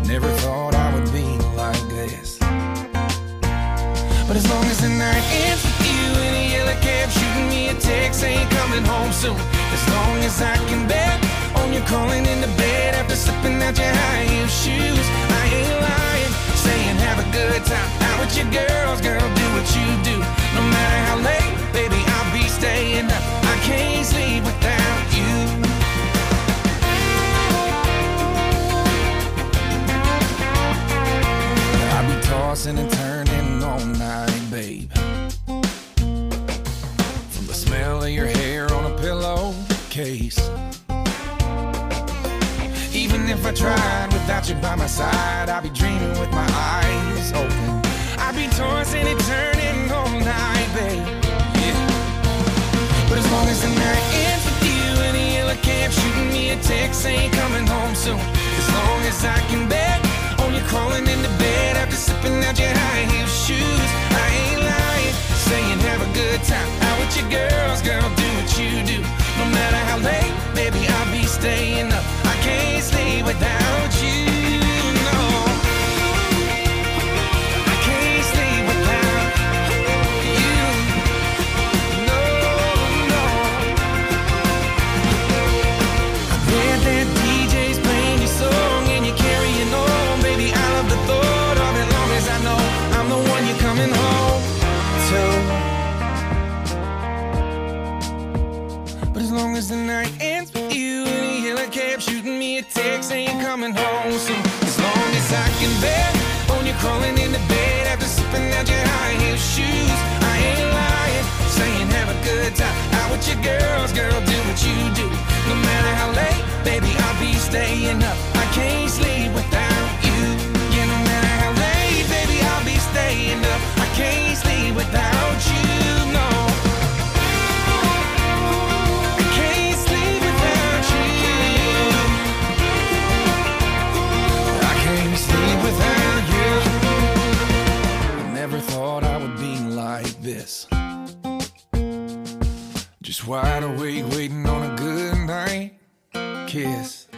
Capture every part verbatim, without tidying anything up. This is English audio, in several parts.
Never thought I would be like this. But as long as the night ends with you in a yellow cab, shooting me a text saying coming home soon. As long as I can bet on you calling into bed after slipping out your high heel shoes. I ain't lying, saying have a good time out with your girls, girl, do what you do. No matter how late, baby, I'll be staying up. I can't sleep without you. I'll be tossing and turning all night, babe. From the smell of your hair on a pillowcase. Even if I tried without you by my side, I'd be dreaming with my eyes open. I'd be tossing and turning all night, babe. Yeah. But as long as the night ends with you in a yellow cab, shooting me a text saying coming home soon. As long as I can bet on you crawling into bed after sipping out your high heel shoes. I ain't lying, saying have a good time out with your girls, girl, do what you do. No matter how late, baby, I'll be staying up. I can't sleep without you, no. I can't sleep without you, no, no. I bet that D J's playing your song and you're carrying on, baby. I love the thought of it, long as I know I'm the one you're coming home to. But as long as the night ends with you in a yellow cab, shooting me a text saying coming home soon. As long as I can bet on you crawling into bed after sipping out your high heel shoes. I ain't lying, saying have a good time out with your girls, girl, do what you do. No matter how late, baby, I'll be staying up. I can't sleep without you. Yeah, no matter how late, baby, I'll be staying up. I can't sleep without you, no. Without you, I never thought I would be like this. Just wide awake, waiting on a good night kiss.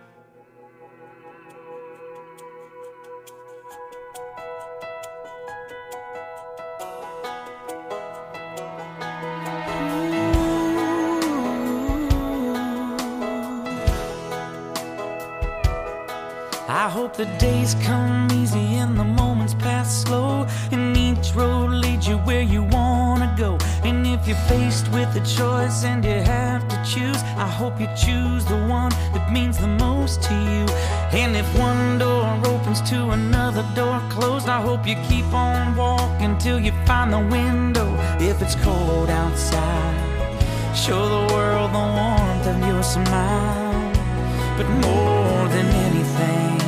I hope the days come easy and the moments pass slow, and each road leads you where you wanna go. And if you're faced with a choice and you have to choose, I hope you choose the one that means the most to you. And if one door opens to another door closed, I hope you keep on walking till you find the window. If it's cold outside, show the world the warmth of your smile. But more than anything,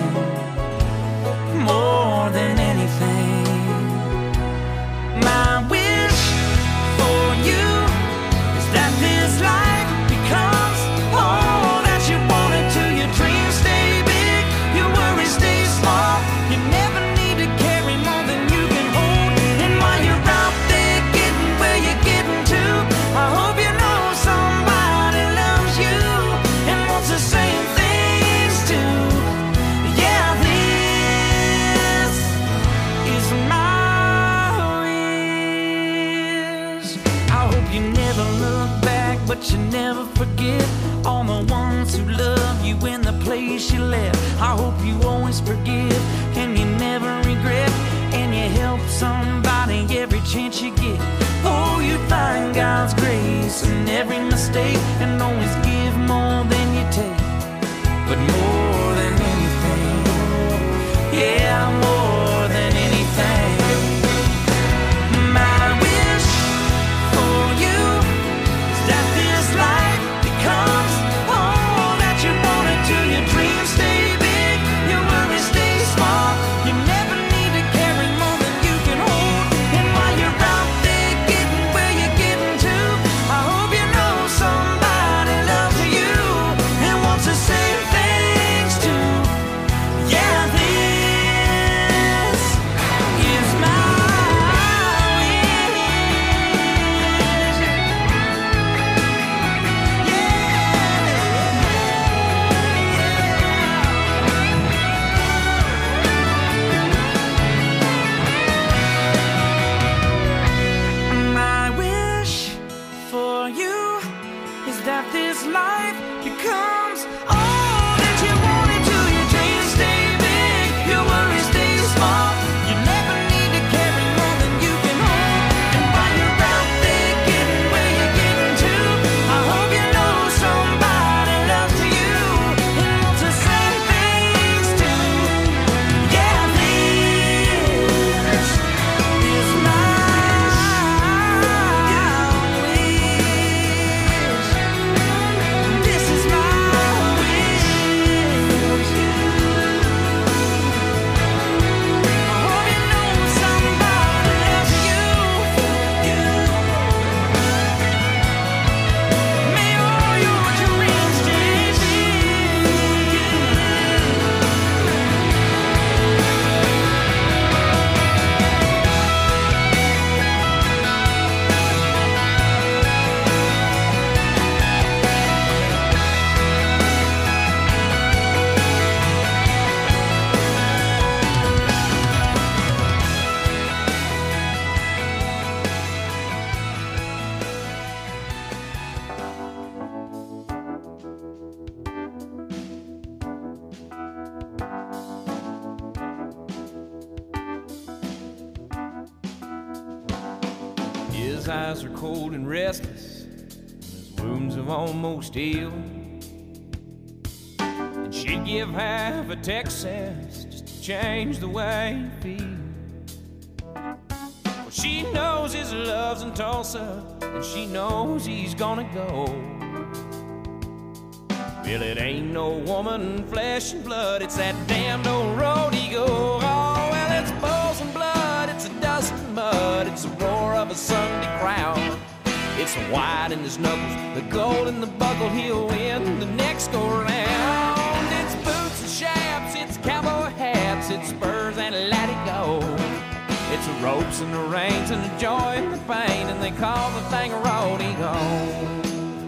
more than anything, my wish for you is that this life becomes all that you want it to. Your dreams stay big, your worries stay small. You never need to carry more than you can hold. And while you're out there getting where you're getting to, I hope you know somebody loves you and wants the same thing. But you never forget all the ones who love you in the place you left. I hope you always forgive and you never regret, and you help somebody every chance you get. Oh, you find God's grace in every mistake and always give more than you take. But more than anything, yeah, more than anything, my wish for you is that this life becomes all that you want it to. Your dreams stay big, your worries stay His eyes are cold and restless, and his wounds have almost healed. And she'd give half a Texas just to change the way he feels. Well, she knows his love's in Tulsa, and she knows he's gonna go. Well, it ain't no woman, flesh and blood, it's that damned old road he go. Oh, well, it's bulls and blood, it's a dust and mud, it's the roar of a Sunday crowd. It's the white in his knuckles, the gold in the buckle, he'll win the next go round. It's boots and chaps, it's cowboy hats, it's spurs and let it go. It's the ropes and the reins and the joy and the pain, and they call the thing a rodeo.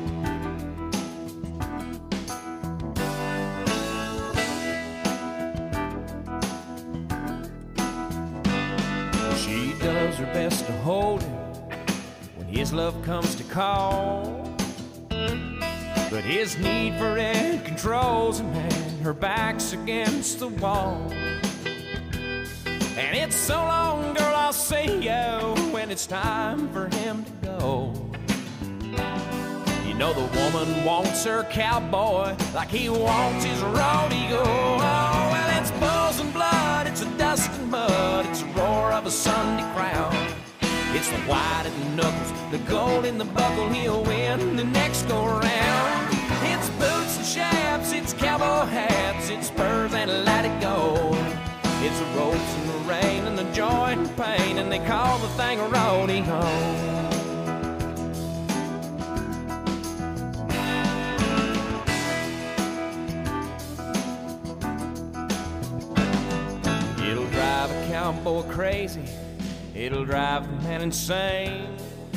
Does her best to hold him when his love comes to call, but his need for it controls him, and her back's against the wall. And it's so long, girl, I'll see you when it's time for him to go. You know the woman wants her cowboy like he wants his rodeo. Oh, well, it's bulls and blood, it's a dust and mud, it's the roar of a Sunday crowd. It's the white in the knuckles, the gold in the buckle, he'll win the next go round. It's boots and chaps, it's cowboy hats, it's spurs and let it go. It's the ropes and the rain and the joy and the pain, and they call the thing a rodeo. Drive a cowboy crazy, it'll drive the man insane,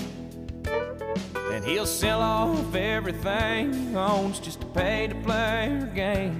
and he'll sell off everything he owns just to pay to play her game.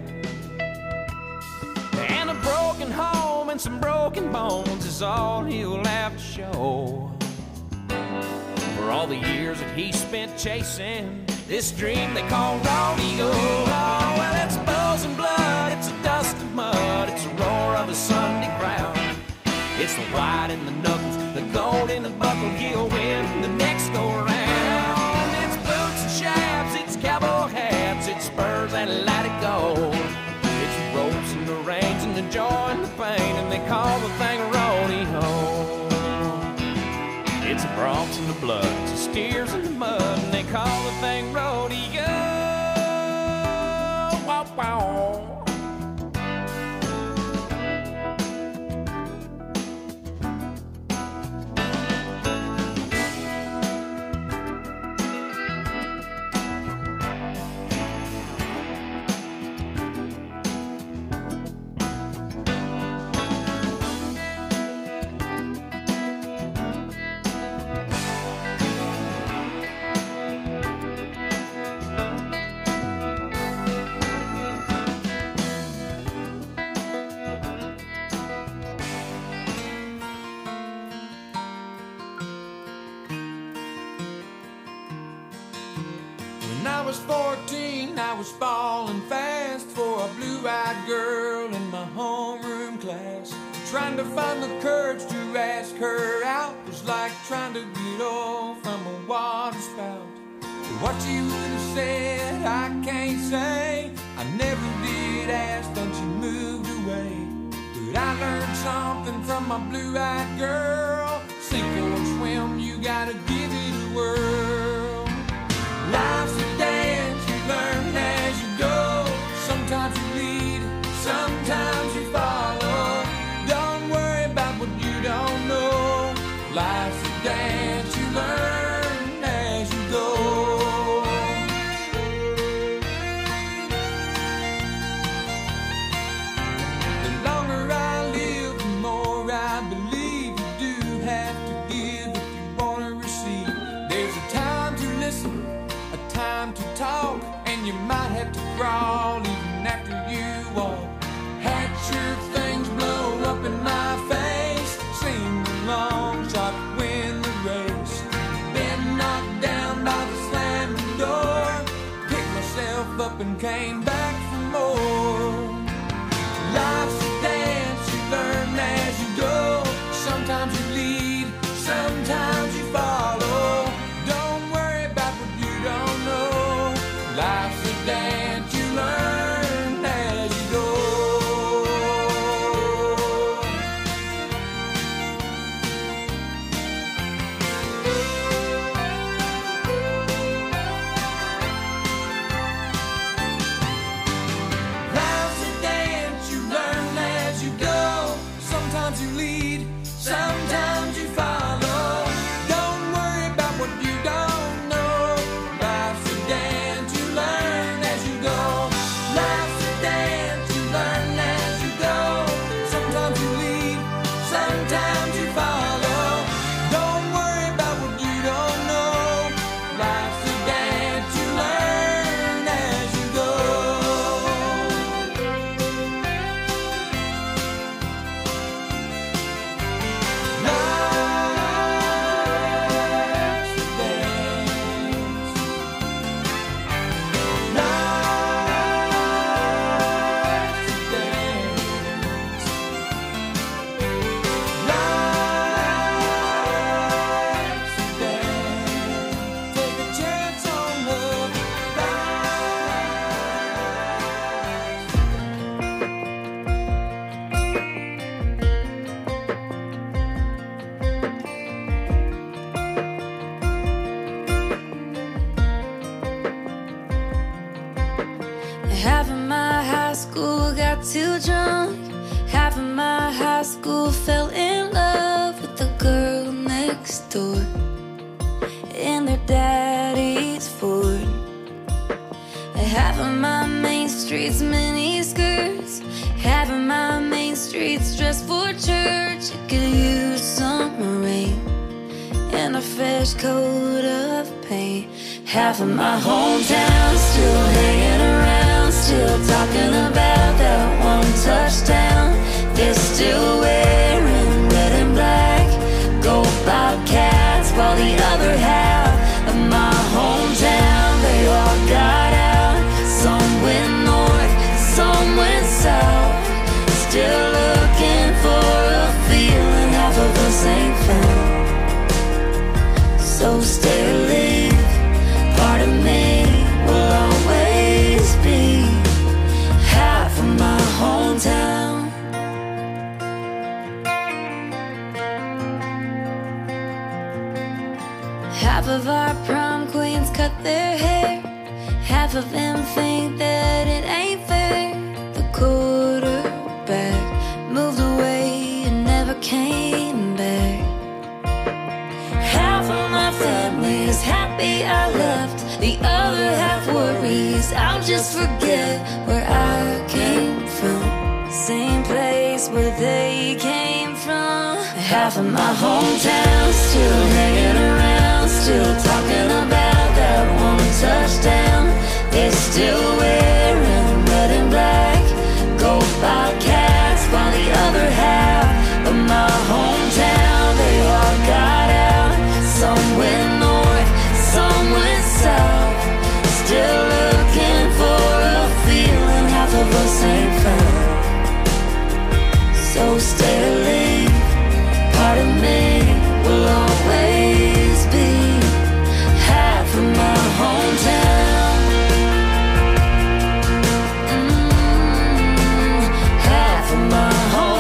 And a broken home and some broken bones is all he'll have to show for all the years that he spent chasing this dream they call rodeo. Oh, well, it's bulls and blood, it's a dust and mud, it's the roar of a Sunday crowd. It's the white in the knuckles, the gold in the buckle, he'll win the next go round. It's boots and chaps, it's cowboy hats, it's spurs and let it go. It's the ropes and the reins and the joy and the pain, and they call the thing a rodeo. It's the broncs and the blood, it's the steers and the mud, and they call the thing rodeo. Wow, wow. When I was fourteen, I was falling fast for a blue-eyed girl in my homeroom class. Trying to find the courage to ask her out was like trying to get off from a water spout. What she would have said, I can't say. I never did ask, then she moved away. But I learned something from my blue-eyed girl. Sink or swim, you gotta give it a whirl. Life's a dance, you learn as you go. Sometimes you lead, sometimes you follow. Don't worry about what you don't know. Life's a dance, you learn as you go. The longer I live, the more I believe you do have to give if you want to receive. There's a time to listen, a time to talk, and you might have to crawl even after you walk. Had sure things blow up in my face, seemed a long shot to win the race. Been knocked down by the slamming door, picked myself up and came back for more. Life's a dance, you learn as you go. Sometimes you lead, sometimes you follow. Sometimes you lead, sometimes you follow. Don't worry about what you don't know. Life's a dance, you learn as you go. Life's a dance, you learn as you go. Sometimes you lead, sometimes you follow. Don't worry about what you don't know. Life's a dance, you learn as you go. Half of my high school got too drunk. Half of my high school fell in love with the girl next door in their daddy's Ford. Half of my main street's mini skirts. Half of my main street's dressed for church. It could use some rain and a fresh coat of paint. Half of my hometown still hanging around, still talking about that one touchdown. They're still wearing red and black, go Bobcats, while the other half of my hometown, they all got out. Some went north, some went south, still looking for a feeling half of us ain't found. So stay or leave, part of me will always be half of my hometown. Half of our prom queens cut their hair. Half of them think that it ain't fair. The quarterback moved away and never came back. Half of my family is happy I left. The other half worries I'll just forget where I came from. Same place where they came from. Half of my hometown still hanging around, still talking about that one touchdown. They're still wearing red and black, go Bobcats, while the other half of my hometown, they all got out. Some went north, some went south, still looking for a feeling half of us ain't found. So stay or leave, part of me will always be half of my hometown. Mm, half of my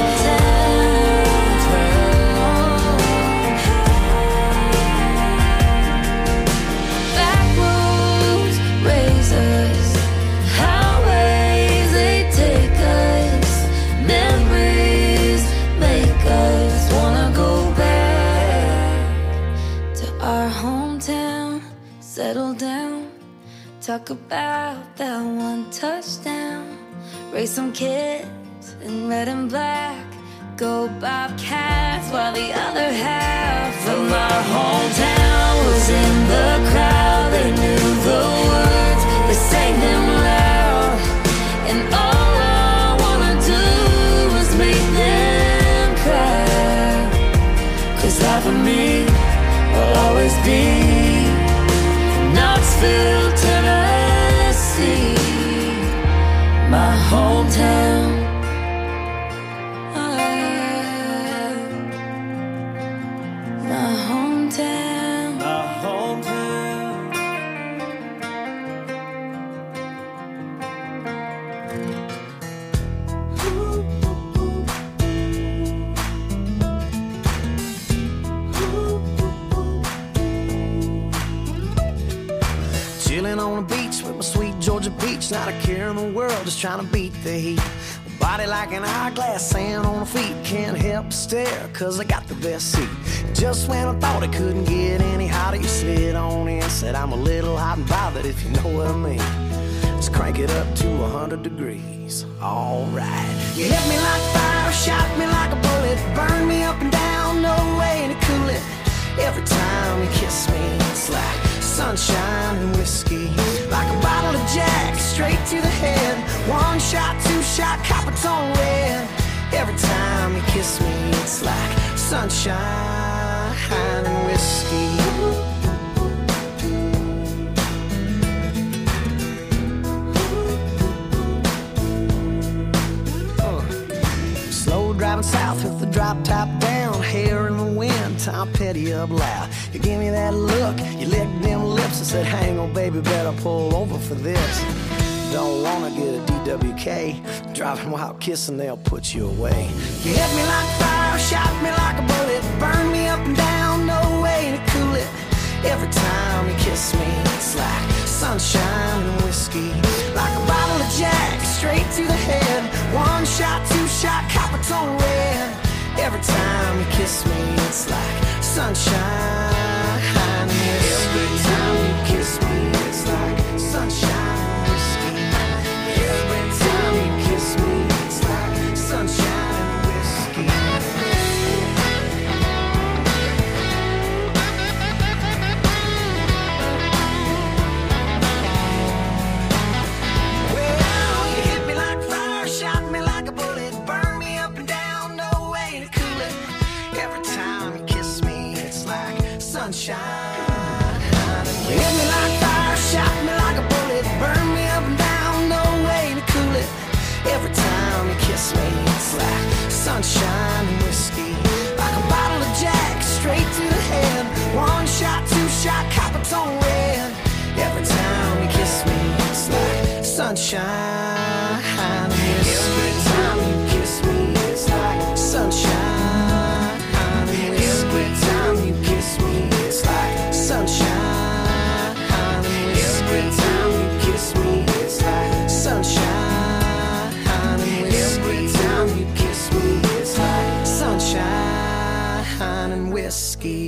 Backwoods raise us, highways they take us, memories make us wanna go back to our hometown, settle down, talk about that one touchdown, raise some kids in red and black, go Bobcats, while the other half of my hometown was in the crowd. They knew the words, they sang them loud, and all I wanna do is make them cry. Cause half of me will always be Knoxville, Tennessee, my hometown. My hometown, My hometown. Chilling on the beach with my sweet Georgia peach, not a care in the world, just trying to beat the heat. Body like an hourglass, sand on the feet. Can't help but stare, cause I got the best seat. Just when I thought it couldn't get any hotter, you slid on in, said I'm a little hot and bothered, if you know what I mean. Let's crank it up to a hundred degrees. Alright. You hit me like fire, shot me like a bullet, burn me up and down, no way to cool it. Every time you kiss me, it's like sunshine and whiskey. Like a bottle of Jack, straight to the head. One shot, two shot, copper tone red. Every time you kiss me, it's like sunshine and whiskey. Driving south with the drop top down, hair in the wind, Tom Petty up loud. You give me that look, you licked them lips and said, hang on baby, better pull over for this. Don't wanna get a D W K, driving while kissing, they'll put you away. You hit me like fire, shot me like a bullet, burn me up and down, no way to cool it. Every time you kiss me, it's like sunshine and whiskey. Like a bottle of Jack, straight to the head. One shot, two shot, copper tone red. Every time you kiss me, it's like sunshine and whiskey. Every time you kiss me, it's like sunshine and whiskey. Every time you kiss me, it's like sunshine and whiskey. Sunshine. You hit me like fire, shot me like a bullet, burn me up and down, no way to cool it. Every time you kiss me, it's like sunshine and whiskey. Like a bottle of Jack, straight to the head. One shot, two shot, copper tone red. Every time you kiss me, it's like sunshine and whiskey. Every time you kiss me, it's like sunshine and whiskey. Every time you kiss me, it's like sunshine and whiskey. Every time you kiss me, it's like sunshine and whiskey. Every time you kiss me, it's like sunshine and whiskey.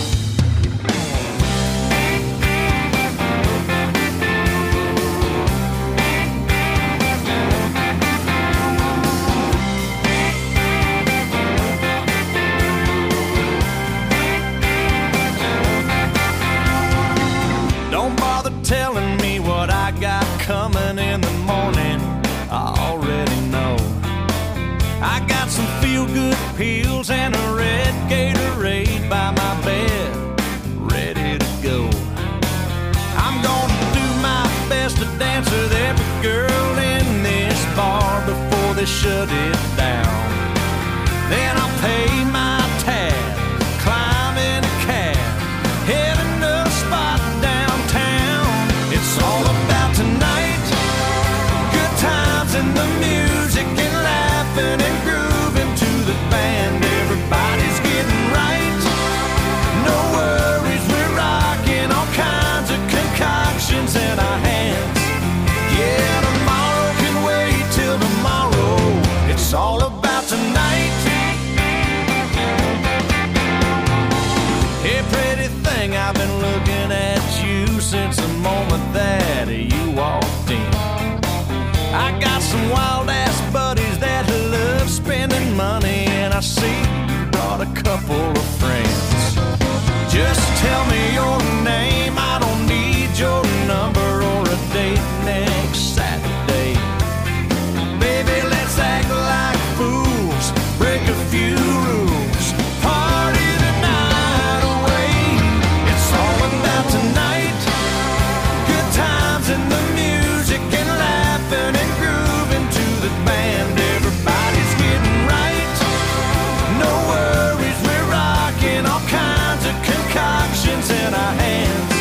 Telling me what I got coming in the morning, I already know. I got some feel-good pills and a red Gatorade by my bed, ready to go. I'm gonna do my best to dance with every girl in this bar before they shut it down. Then I'll pay my tab, climb in a cab, heading to a spot downtown. It's all about tonight, good times and the music and laughing and grooving to the band. Everybody's getting right, no worries, we're rocking all kinds of concoctions in our hands. Yeah, tomorrow can wait till tomorrow, it's all about tonight. Hey pretty thing, I've been looking at you since the moment that you walked in. I got some wild ass buddies that love spending money, and I see you brought a couple of friends. Just tell me your name, I don't need your number or a date next Saturday. Baby, let's act like fools, break a few rules, party the night away. It's all about tonight, good times and the music and laughing and grooving to the band. Everybody's getting right, no worries, we're rocking all kinds of concoctions in our hands.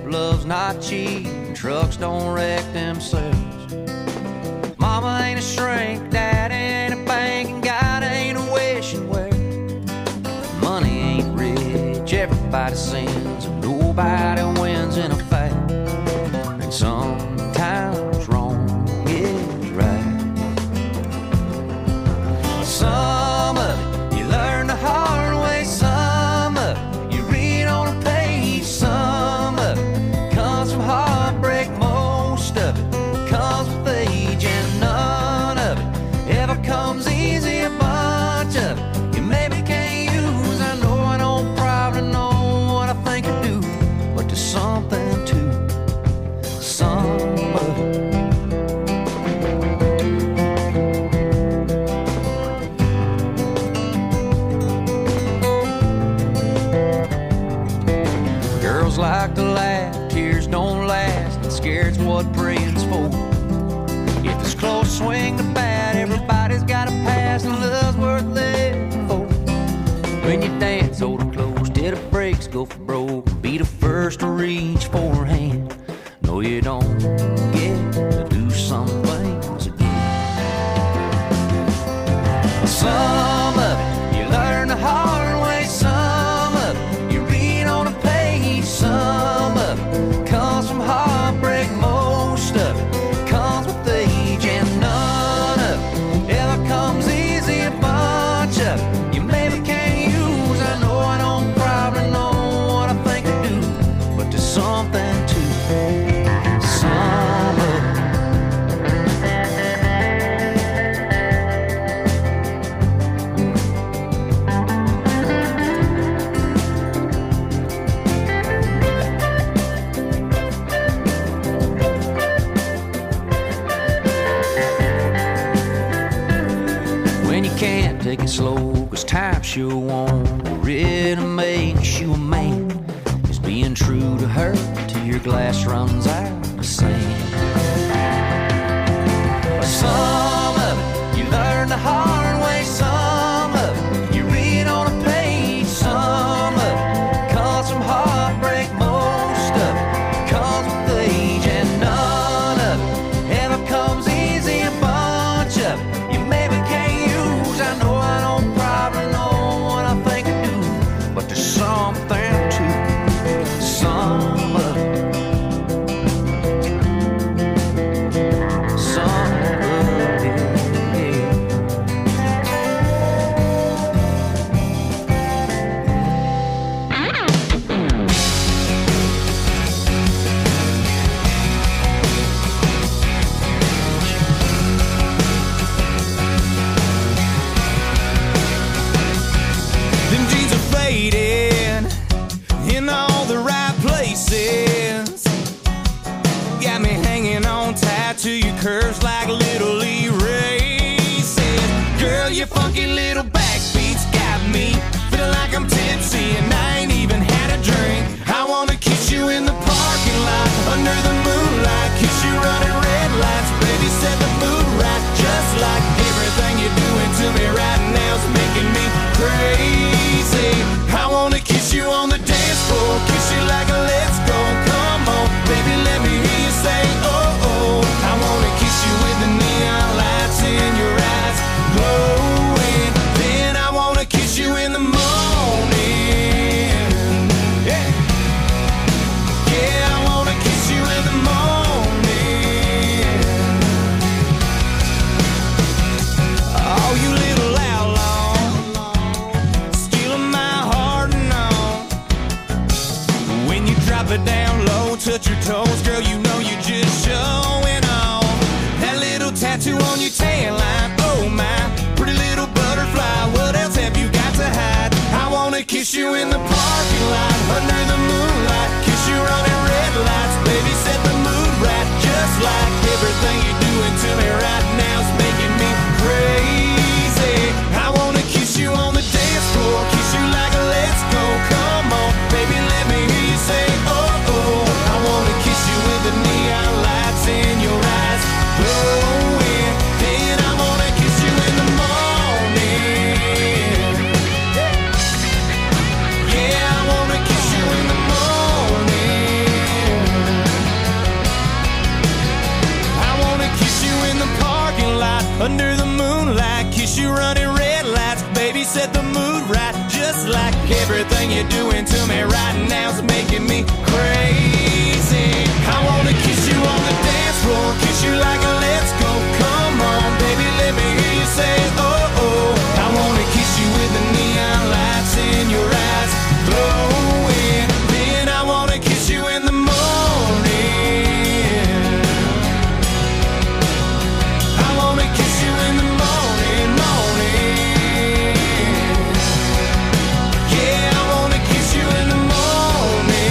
love's not cheap, trucks don't wreck themselves. Mama ain't a shrink, dad ain't a bank, and God ain't a wishing well. Money ain't rich, everybody sins, and nobody wins in a fight. And sometimes wrong is right. Some of it you learn the hard way, some of it you read on a page, some of it comes from heartbreak, most of it comes with age, and none of it ever comes easy. A bunch of it you maybe can't use. I know I don't probably know what I think I do, but there's something to some of it. Girls like to laugh, tears don't last, and scared's what praying's for. If it's close, swing the bat, everybody's got a pass, and love's worth living for. When you dance, hold it close till the brakes go for broke. Be the first to reach for her hand. No, you don't get to do some things again. Some of it you learn the hard way, some of it you read on a page, some of it comes from heartbreak, most of it comes with age, and none of it ever comes easy. A bunch of it you maybe can't use. I know I don't probably know what I think I do, but there's something to some of it. When you can't take it slow, cause time sure won't really makes you a man. Is being true to her till your glass runs out of sand. Some of it you learn the hard way, some of it you read on a page, some of it comes from heartbreak, most of it comes with age, and none of it ever comes easy. A bunch of it you maybe can't use. I know I don't probably know what I think I do, but there's something to some of it. Some of it, yeah. Them jeans are faded in all the right places. Got me hanging on tight to your curves like little Lee races. Girl, your funky little backbeats got me feeling like I'm tipsy and I ain't even had a drink. I wanna kiss you in the parking lot under the moonlight, kiss you running red lights, baby, set the mood right. Just like everything you're doing to me right now's making me crazy. I wanna kiss you on the dance floor, kiss you like a let's go. Come on, baby, let me hear you say oh oh. I wanna kiss you with the neon lights in your eyes glowing. Then I wanna kiss you in the morning. Yeah, yeah, I wanna kiss you in the morning. Oh, you little outlaw, stealing my heart and all. When you drop it down low, touch your toes, girl, you know you're just showing off. That little tattoo on your tan line, oh my, pretty little butterfly, what else have you got to hide? I wanna kiss you in the parking lot, under the moonlight, kiss you running red lights, baby, set the mood right. Just like everything you're doing to me right now's making me crazy. I wanna kiss you on the dance floor, kiss you like a let's go. Come on, baby, let me hear you say oh oh. I wanna kiss you with the neon lights in your eyes glowing. Then I wanna kiss you in the morning. Yeah, I wanna kiss you in the morning. get the mood right. Just like everything you're doing to me right now's making me crazy. I wanna kiss you on the dance floor, kiss you like a let's go. Come on, baby, let me hear you say oh oh. I wanna kiss you with the neon lights in your eyes glowing. Then I wanna kiss you in the morning. I wanna kiss you in the morning, morning. Yeah, I wanna kiss you in the morning.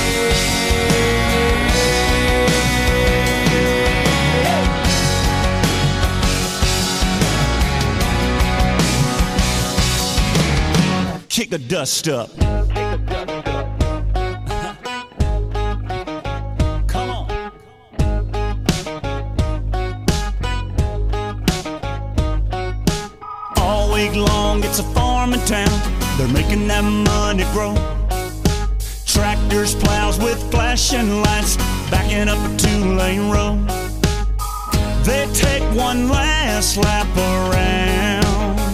Kick the dust up. Come on. All week long, it's a farming town. They're making that money grow. Tractors, plows with flashing lights, backing up a two-lane road. They take one last lap around.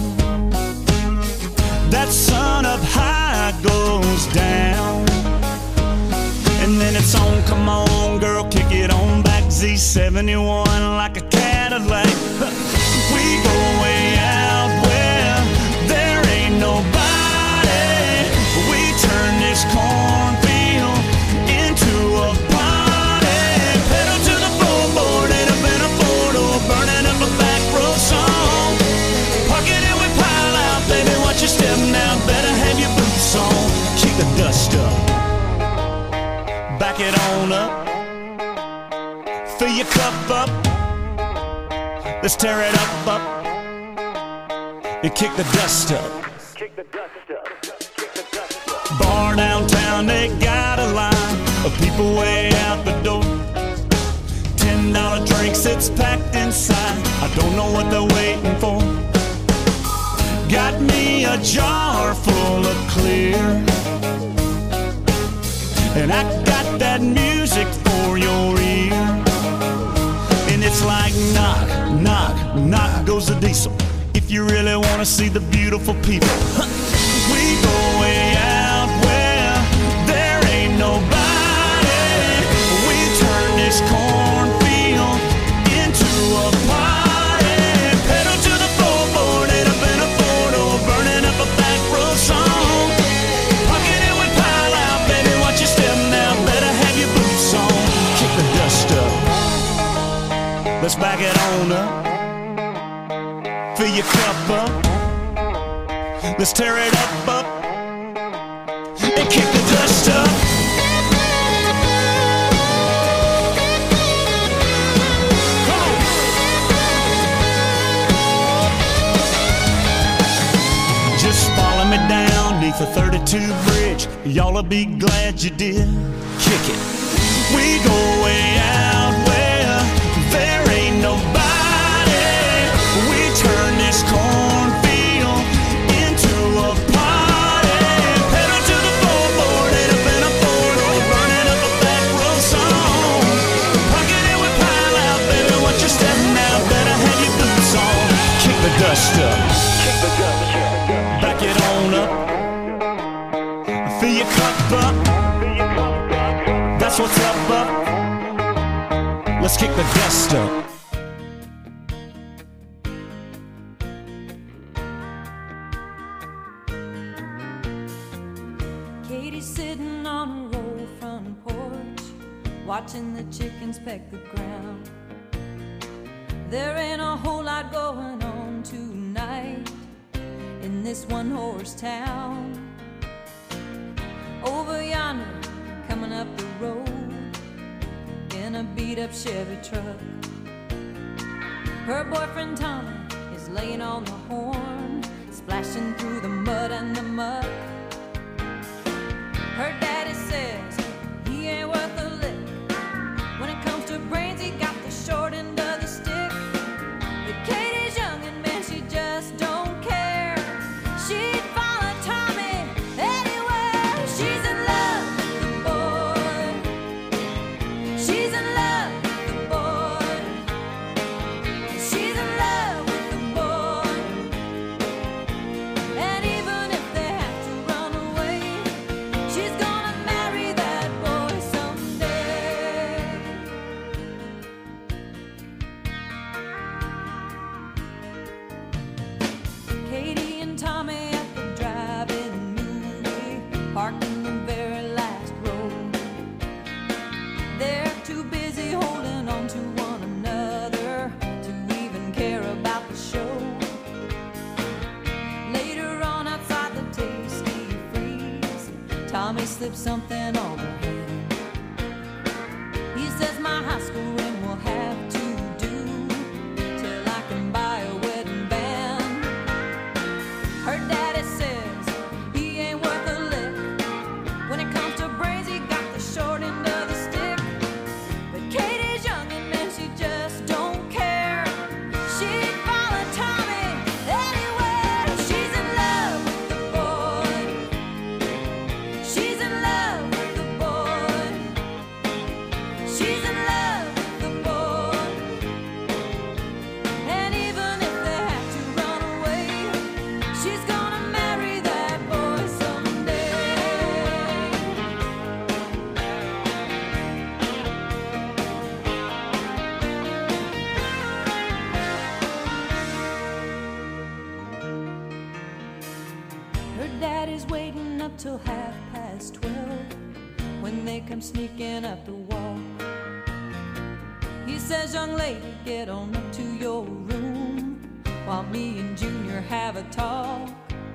That sun up high goes down, and then it's on, come on girl, kick it on back. Z seventy-one like a Cadillac. We go way out where there ain't nobody. We turn this cornfield into a party. Pedal to the floorboard, end up in a photo, burning up a back road song. Park it and we pile out, baby, watch your step now, better have your boots on. Kick the dust up, back it on up, fill your cup up, let's tear it up, up, and kick the dust up. Bar downtown, they got a line of people way out the door. Ten dollar drinks, it's packed inside, I don't know what they're waiting for. Got me a jar full of clear, and I got that music for your ear. And it's like knock, knock, knock goes the diesel. If you really wanna see the beautiful people, we go way out where there ain't nobody. We turn this cornfield into a party. Pedal to the floorboard, end up in a photo, burning up a back road song. Pocket it with pile out, baby, watch your step now, better have your boots on. Kick the dust up, let's back it on up, fill your cup up, let's tear it up, up, and kick the dust up. Come on. Just follow me down neath the thirty-two bridge, y'all'll be glad you did. Kick it. We go way out where there ain't nobody. We turn this cornfield into a party. Pedal to the floorboard, end up in a photo, burning up a back road song. Pocket it with pile out, baby, watch your step now, better have your boots on. Kick the dust up, back it on up, fill your cup up, that's what's up, up, let's kick the dust up. Katie's sitting on a roll front porch, watching the chickens peck the ground. There ain't a whole lot going on tonight in this one-horse town. Over yonder, coming up the road in a beat-up Chevy truck, her boyfriend Tommy is laying on the horn, splashing through the mud and the muck. Her daddy says he ain't worth a lick. When it comes to brains, he got the short end of the stick. But Katie's young and man, she just don't care. She'd follow Tommy anywhere. She's in love with the boy. She's in love with the boy. She's in love with the boy. And he slip something on her hand. He says my high school ring will have to do till I can buy a wedding band. Her daddy says he ain't worth a lick. When it comes to brains, he got the short end of the stick. But Katie's young and man, she just don't care. She'd follow Tommy anywhere. She's in love with the boy. She's in love with the boy. She's in love with the boy. And even if they have to run away, she's gonna marry that boy someday. Her daddy's waiting up till half past twelve when they come sneaking up the walk. He says, young lady, get on up to your room while me and Junior have a talk.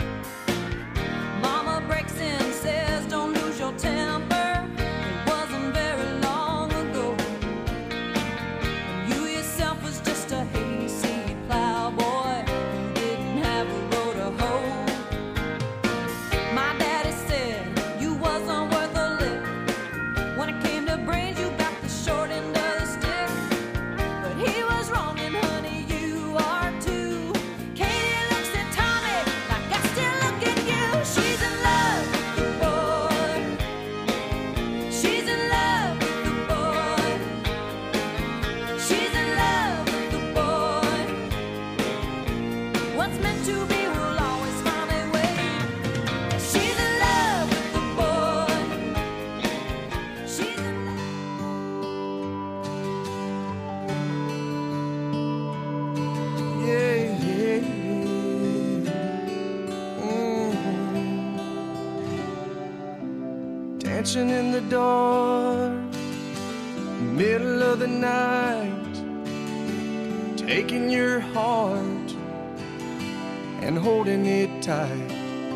Mama breaks in and says, don't lose your temper. It wasn't very long ago. And you yourself was just a hayseed plowboy who didn't have a row to hoe. My daddy said you wasn't worth a lick. When it came to brains, you got the short end of the stick. But he was wrong, and honey, you are too. Katie looks at Tommy like I still look at you. She's in love with the boy. She's in love with the boy. She's in love with the boy. What's meant to be will always find a way. She's in love with the boy. She's in love. Yeah, yeah, yeah. Mhm. Dancing in the dark, middle of the night, taking your heart and holding it tight.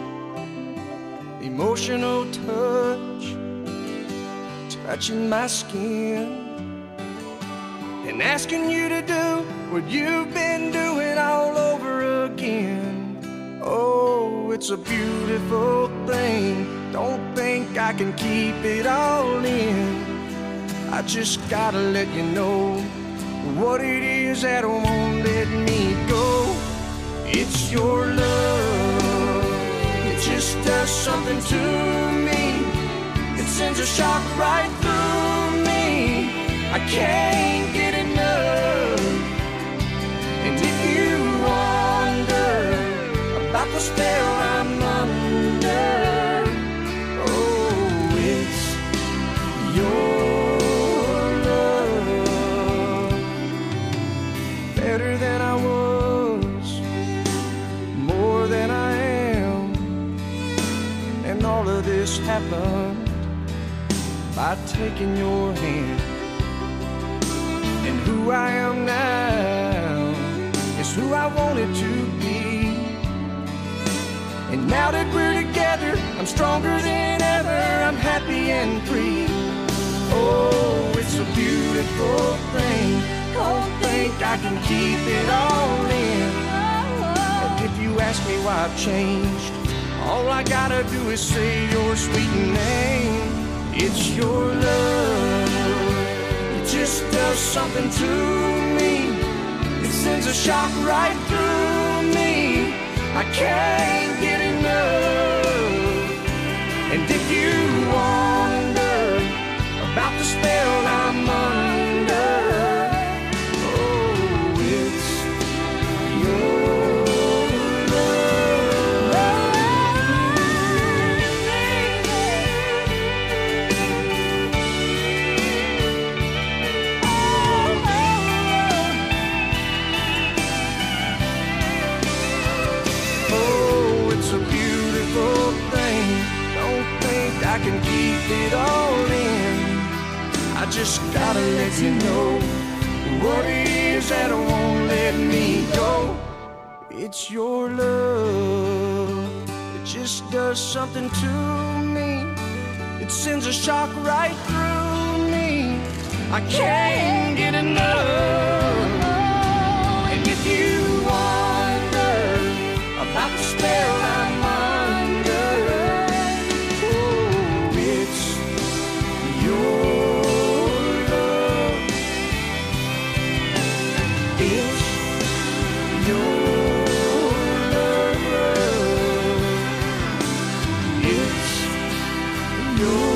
Emotional touch, touching my skin, and asking you to do what you've been doing all over again. Oh, it's a beautiful thing. Don't think I can keep it all in. I just gotta let you know what it is that won't let me go. It's your love. It just does something to me. It sends a shock right through me. I can't get enough. And if you wonder about the spell I'm under, oh, it's your love. Better than I was, more than I am. And all of this happened by taking your hand. And who I am now is who I wanted to be. And now that we're together, I'm stronger than ever. I'm happy and free. Oh, it's a beautiful thing. Don't think I can keep it all in. And if you ask me why I've changed, all I gotta do is say your sweet name. It's your love. It just does something to me. It sends a shock right through me. I can't get enough. And if you wonder about the spell I'm under, oh, it's your I can keep it all in. I just gotta let you know what it is that won't let me go. It's your love. It just does something to me. It sends a shock right through me. I can't get enough. And if you wonder about the spell I'm under, oh, it's your love. It's your love. It's your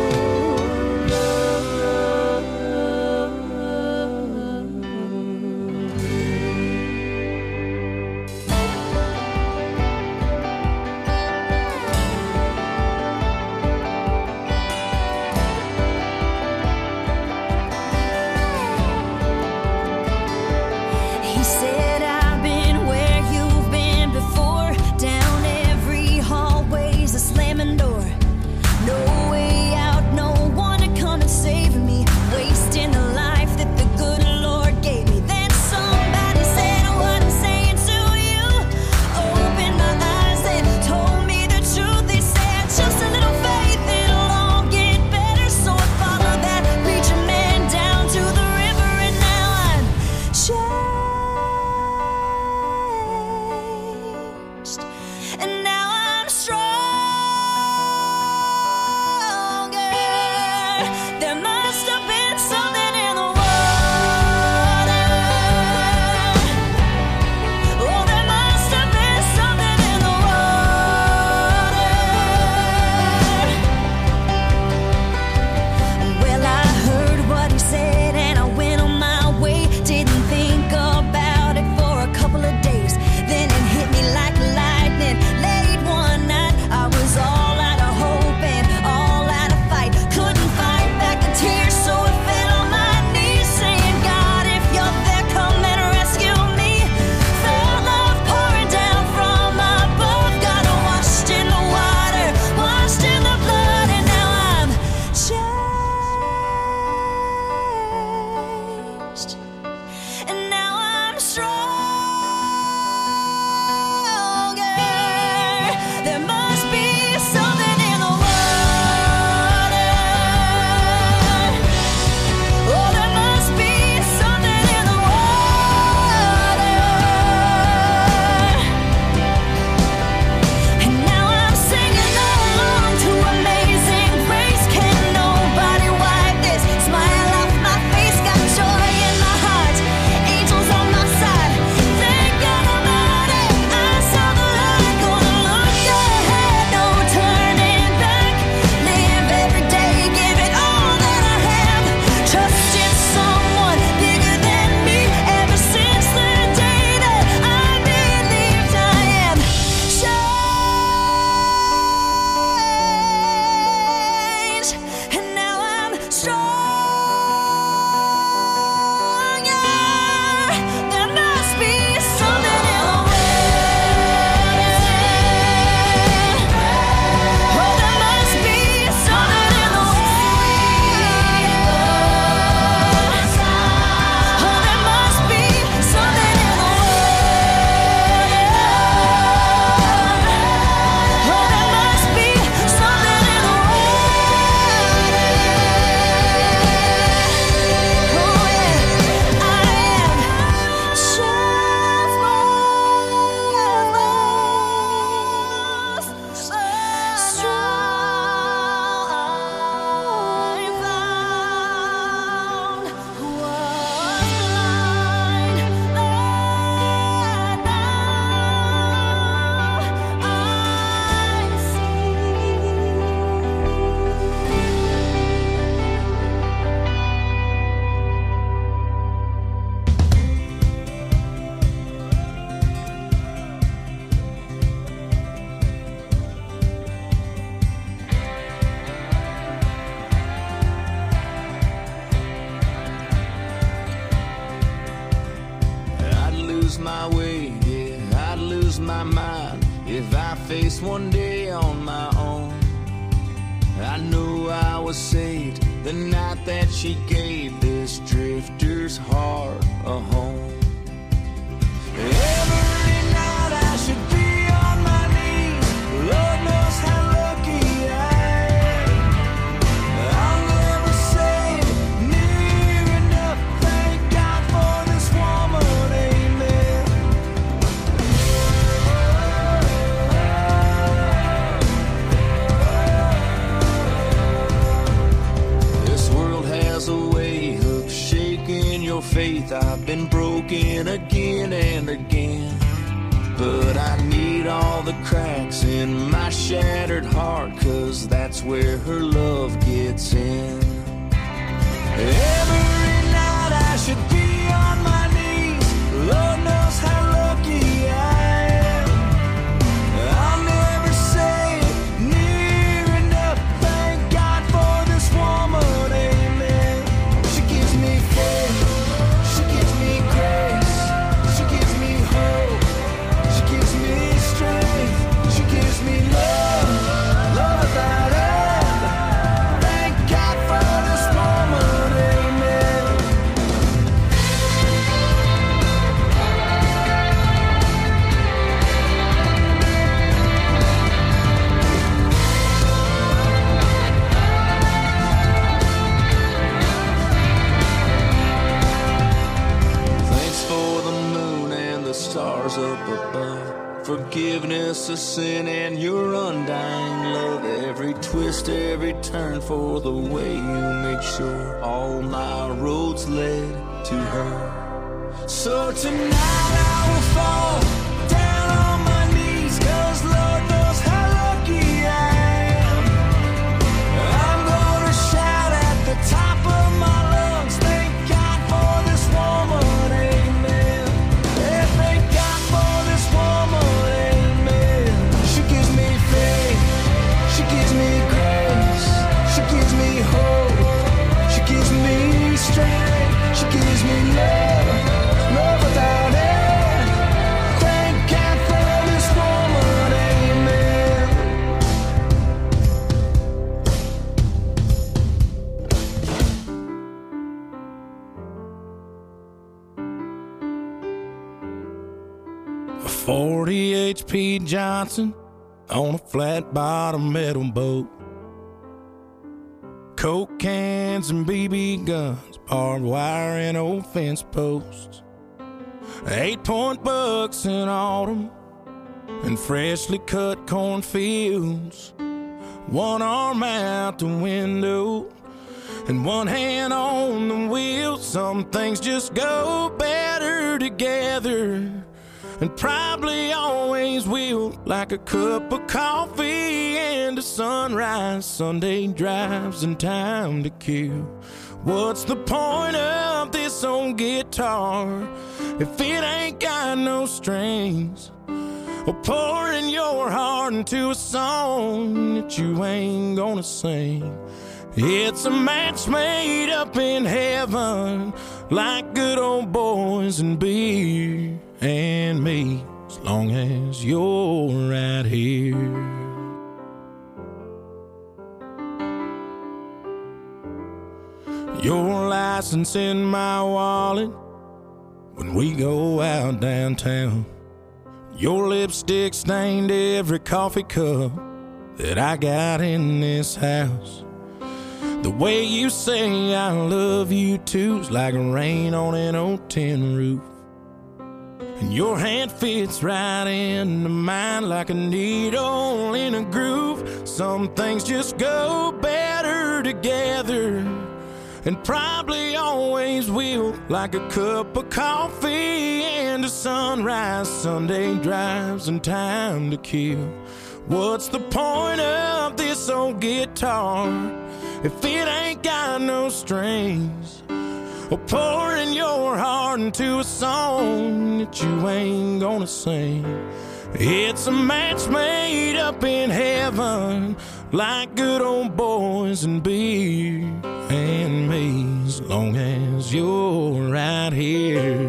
He said, I've been where you've been before. Down every hallway's a slamming door. No way out, no one to come and save me. Wasting the life that the good Lord gave me. Then somebody said what I'm saying to you. Opened my eyes and told me the truth. They said, just a little faith, it'll all get better. So I followed that preacher man down to the river, and now I'm changed. And now I'm stronger. There must have been something in the water. Oh, there must have been something in the water. Well, I heard what he said and I went on my way. Didn't think about it for a couple of days. Then it hit me like lightning. Late one night, I was all out of hope and all out of fight. Couldn't fight back the tears, so I fell on my knees, saying, God, if you're there, come and rescue me. Felt love pouring down from above. Got washed in the water, washed in the blood, and now I'm changed. And now I'm stronger. There must be something in the water. Oh, there must be something in the water. And now I'm singing along to Amazing Grace. Can nobody wipe this smile off my face? Got joy in my heart, angels on my side. Thank God I'm out it. I saw the light. Gonna look ahead, no turning back. Live every day, give it all that I have. Trust in someone bigger than me. Ever since the day that I believed I am changed. And now I'm stronger. There must be something in the water. Oh, there must be something in the water. Oh, there must be something in the water. Oh, there must be something in the water. Oh, yeah, I am just strong. I found was blind, and now I I'd lose my way, yeah, I'd lose my mind if I faced one day on my own. I knew I was saved the night that she gave this drifter's heart a home. Every night I should be on my knees. Lord knows how lucky I am. your faith. I've been broken again and again, but I need all the cracks in my shattered heart, 'cause that's where her love gets in. Every night I should be on my knees. Lord knows how lucky I am. I'll never say it near enough. Thank God for this woman, amen. She gives me faith, she gives me grace, she gives me hope, she gives me strength, she gives me love, love without end. Thank God for this woman, amen. Thanks for the moon and the stars up above, forgiveness of sin and your undying love. Every twist, every turn, for the way you make sure all my roads led to her. So tonight I will fall down on my knees, 'cause Lord knows how lucky I am. I'm gonna shout at the top of my lungs, thank God for this woman, amen. Yeah, thank God for this woman, amen. She gives me faith, she gives me grace, she gives me hope, she gives me strength, she gives me love, love without end. Thank God for this woman, amen. A forty H P Johnson on a flat bottom metal boat. Coke cans and B B guns, barbed wire and old fence posts. Eight point bucks in autumn and freshly cut cornfields. One arm out the window and one hand on the wheel. Some things just go better together, and probably always will, like a cup of coffee and a sunrise, Sunday drives and time to kill. What's the point of this old guitar if it ain't got no strings? Or pouring your heart into a song that you ain't gonna sing. It's a match made up in heaven, like good old boys and beer and me, as long as you're right here. Your license in my wallet when we go out downtown. Your lipstick stained every coffee cup that I got in this house. The way you say I love you too is like rain on an old tin roof. And your hand fits right into mine like a needle in a groove. Some things just go better together, and probably always will, like a cup of coffee and a sunrise, Sunday drives and time to kill. What's the point of this old guitar if it ain't got no strings? Or pouring your heart into a song that you ain't gonna sing. It's a match made up in heaven, like good old boys and beer and me, as long as you're right here.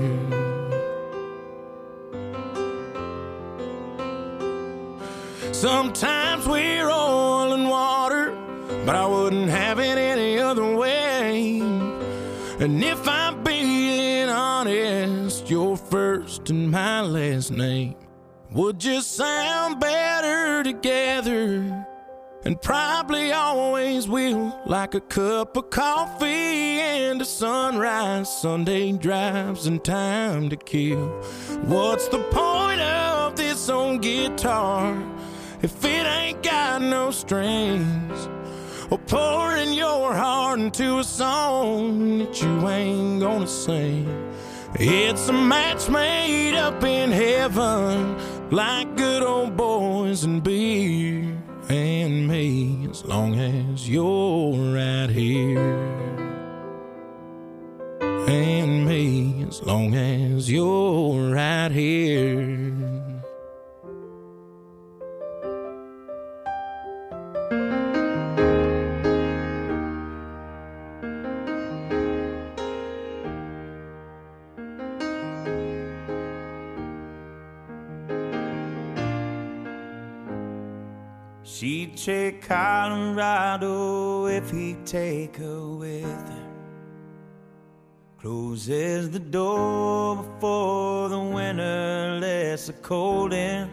Sometimes we're oil and water, but I wouldn't have it any other way. And if I'm being honest, your first and my last name would just sound better together, and probably always will, like a cup of coffee and a sunrise, Sunday drives and time to kill. What's the point of this old guitar if it ain't got no strings? Or pouring your heart into a song that you ain't gonna sing. It's a match made up in heaven, like good old boys and beer and me, as long as you're right here. And me, as long as you're right here. She'd take Colorado if he'd take her with him. Closes the door before the winter lets the cold in,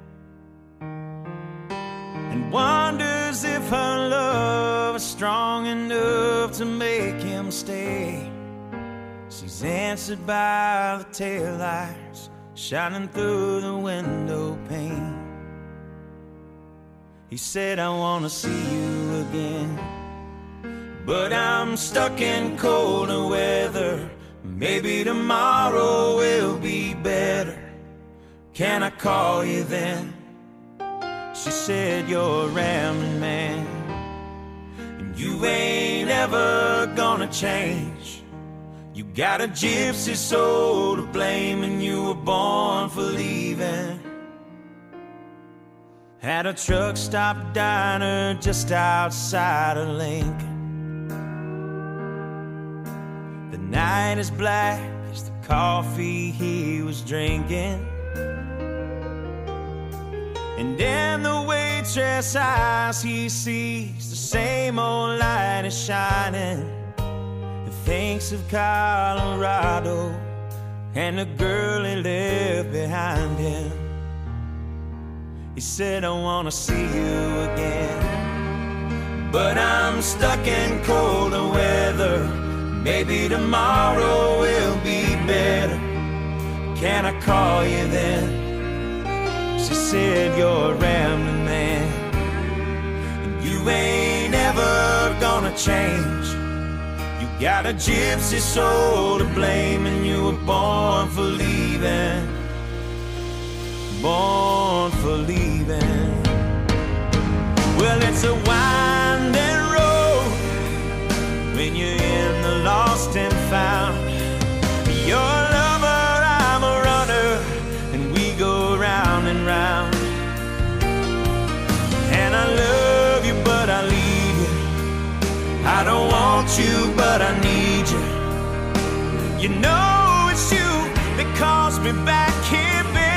and wonders if her love is strong enough to make him stay. She's answered by the taillights shining through the window pane. He said, I wanna see you again, but I'm stuck in colder weather. Maybe tomorrow will be better. Can I call you then? She said, you're a rambling man, and you ain't ever gonna change. You got a gypsy soul to blame, and you were born for leaving. At a truck stop diner just outside of Lincoln. The night is black as the coffee he was drinking, and in the waitress' eyes he sees the same old light is shining. He thinks of Colorado and the girl he left behind him. He said, I wanna see you again, but I'm stuck in colder weather. Maybe tomorrow will be better. Can I call you then? She said, you're a rambling man, and you ain't ever gonna change. You got a gypsy soul to blame, and you were born for leaving. Born for leaving. Well, it's a winding road when you're in the lost and found. You're a lover, I'm a runner, and we go round and round. And I love you, but I leave you. I don't want you, but I need you. You know it's you that calls me back here, baby.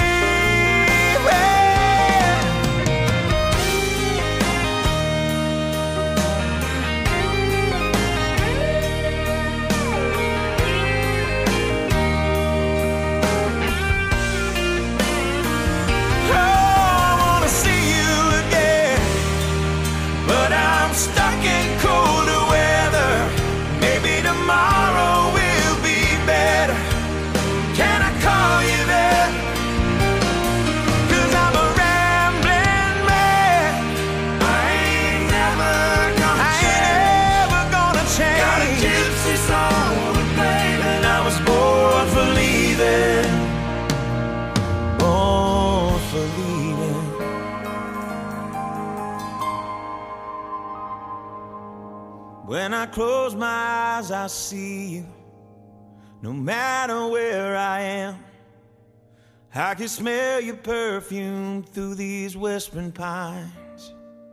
Tomorrow will be better. Can I call you there? 'Cause I'm a rambling man. I ain't never gonna I change. Ain't never gonna change. Got a gypsy soul, baby, and I was born for leaving. Born for leaving. When I close my eyes, I see you. No matter where I am, I can smell your perfume through these whispering pines.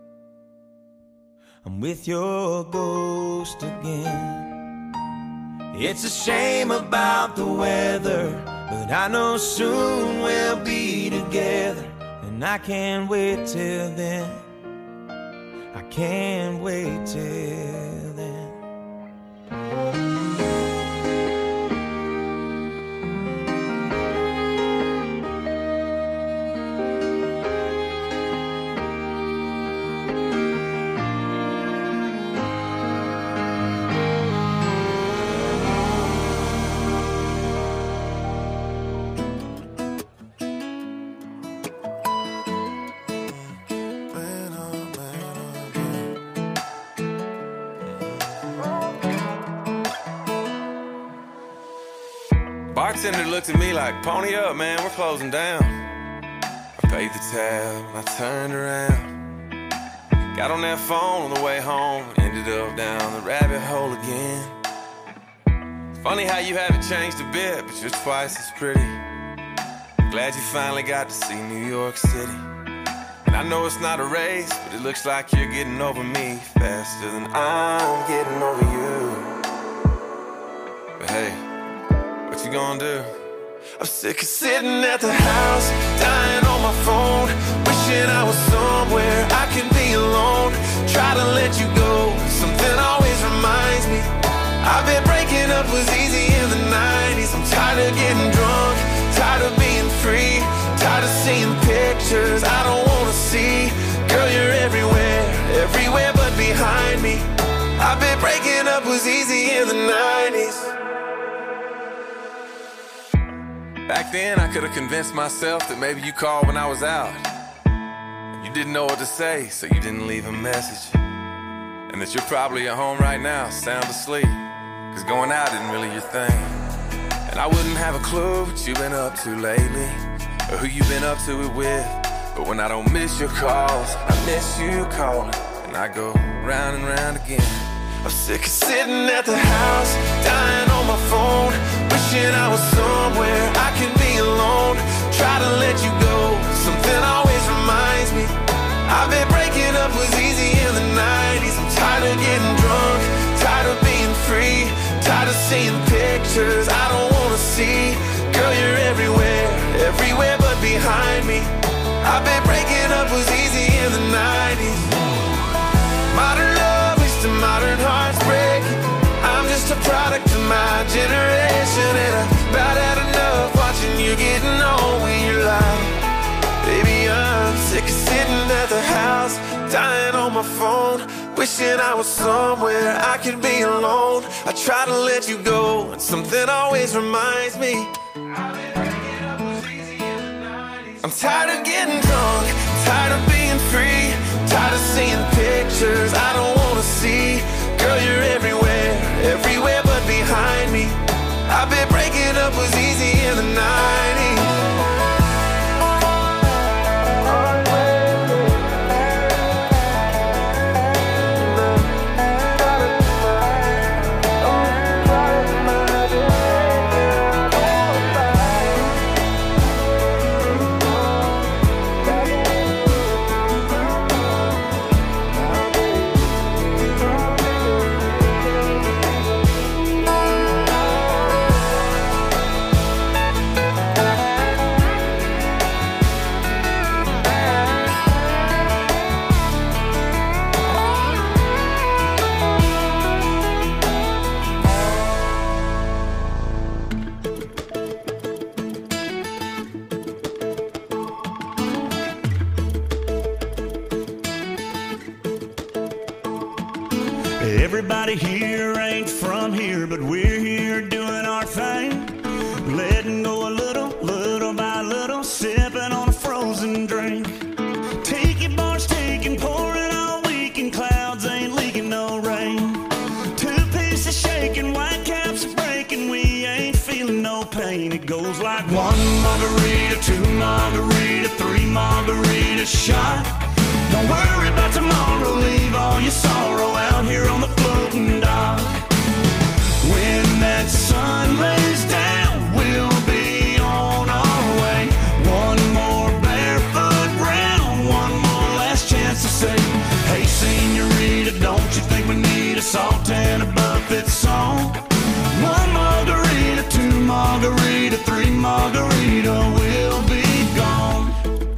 I'm with your ghost again. It's a shame about the weather, but I know soon we'll be together. And I can't wait till then. I can't wait till then. Bartender looked at me like, pony up, man, we're closing down. I paid the tab and I turned around. Got on that phone on the way home, ended up down the rabbit hole again. It's funny how you haven't changed a bit, but you're twice as pretty. Glad you finally got to see New York City. And I know it's not a race, but it looks like you're getting over me faster than I'm getting over you. But hey, what you gonna do? I'm sick of sitting at the house, dying on my phone, wishing I was somewhere I can be alone. Try to let you go, something always reminds me. I bet breaking up was easy in the nineties. I'm tired of getting drunk, tired of being free, tired of seeing pictures I don't wanna see. Girl, you're everywhere, everywhere but behind me. I bet breaking up was easy in the nineties. Back then I could've convinced myself that maybe you called when I was out. You didn't know what to say, so you didn't leave a message. And that you're probably at home right now, sound asleep, cause going out isn't really your thing. And I wouldn't have a clue what you've been up to lately, or who you've been up to it with. But when I don't miss your calls, I miss you calling, and I go round and round again. I'm sick of sitting at the house, dying on my phone, wishing I was somewhere I can be alone. Try to let you go, something always reminds me. I bet breaking up was easy in the nineties. I'm tired of getting drunk, tired of being free, tired of seeing pictures I don't wanna see. Girl, you're everywhere, everywhere but behind me. I bet breaking up was easy in the nineties. Modern love leads to modern hearts breaking. I'm just a product of my generation, and I've about had enough watching you getting on when you're lying. Baby, I'm sick of sitting at the house, dying on my phone, wishing I was somewhere I could be alone. I try to let you go, and something always reminds me. I'm tired of getting drunk, tired of being free, tired of seeing pictures I don't wanna see. Girl, you're everywhere, everywhere but behind me. I bet breaking up was easy in the nineties. Everybody here ain't from here, but we're here doing our thing. Letting go a little, little by little, sipping on a frozen drink. Tiki bars taking, pouring all weekend, clouds ain't leaking no rain. Two pieces shaking, white caps are breaking, we ain't feeling no pain. It goes like one margarita, two margarita, three margarita shot. Don't worry about tomorrow, leave all your sorrow out here on the floating dock. When that sun lays down, we'll be on our way. One more barefoot round, one more last chance to say, hey senorita, don't you think we need a salt and a buffet song? One margarita, two margarita, three margarita, we'll be gone.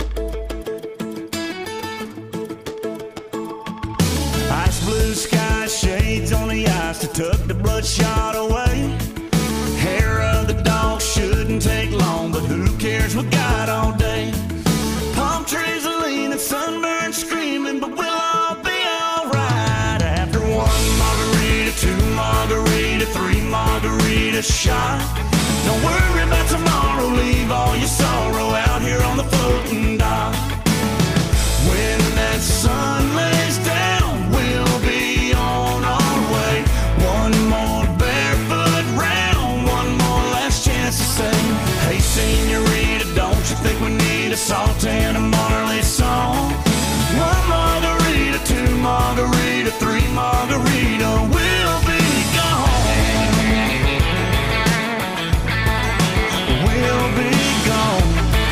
Ice blue sky, shades on the ice to tuck the bloodshot away. Hair of the dog shouldn't take long, but who cares, we got all day. Palm trees are leaning, sunburned screaming, but we'll all be alright. After one margarita, two margarita, three margarita shot. Don't worry about tomorrow, leave all your sorrow out here on the floating dock. When that sun lays down, we'll be on our way. One more barefoot round, one more last chance to say, salt and a Marley song. One margarita, two margarita, three margarita, we'll be gone. We'll be gone.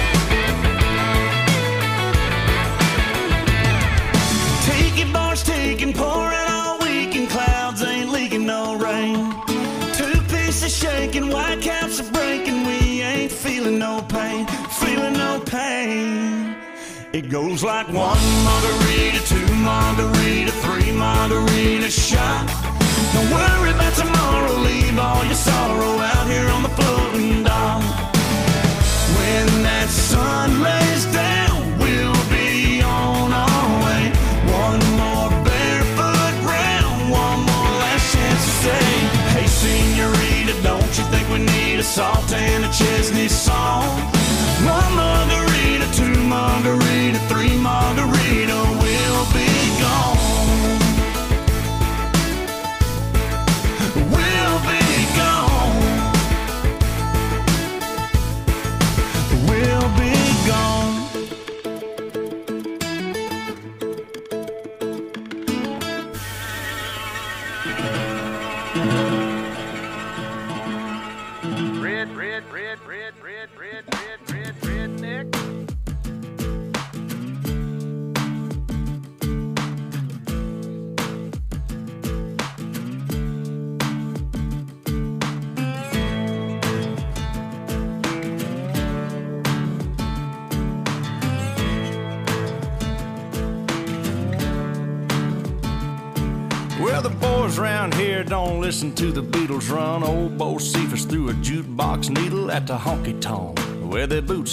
Take it, bars taking, pouring all weekend, clouds ain't leaking no rain. Two pieces shaking, white caps are breaking, we ain't feeling no pain, feeling no pain. It goes like one margarita, two margarita, three margarita shot. Don't worry about tomorrow, leave all your sorrow out here on the floating dock. When that sun lays down, we'll be on our way. One more barefoot round, one more last chance to say, hey senorita, don't you think we need a salt and a Chesney song? One margarita, two margarita, three margarita, we'll be gone. We'll be gone. We'll be gone. Red, red, red, red, red, red, red, red, redneck. Well, the boys round here don't listen to the Beatles run. Old Bo Cephas threw a jukebox needle at the honky tonk where their boots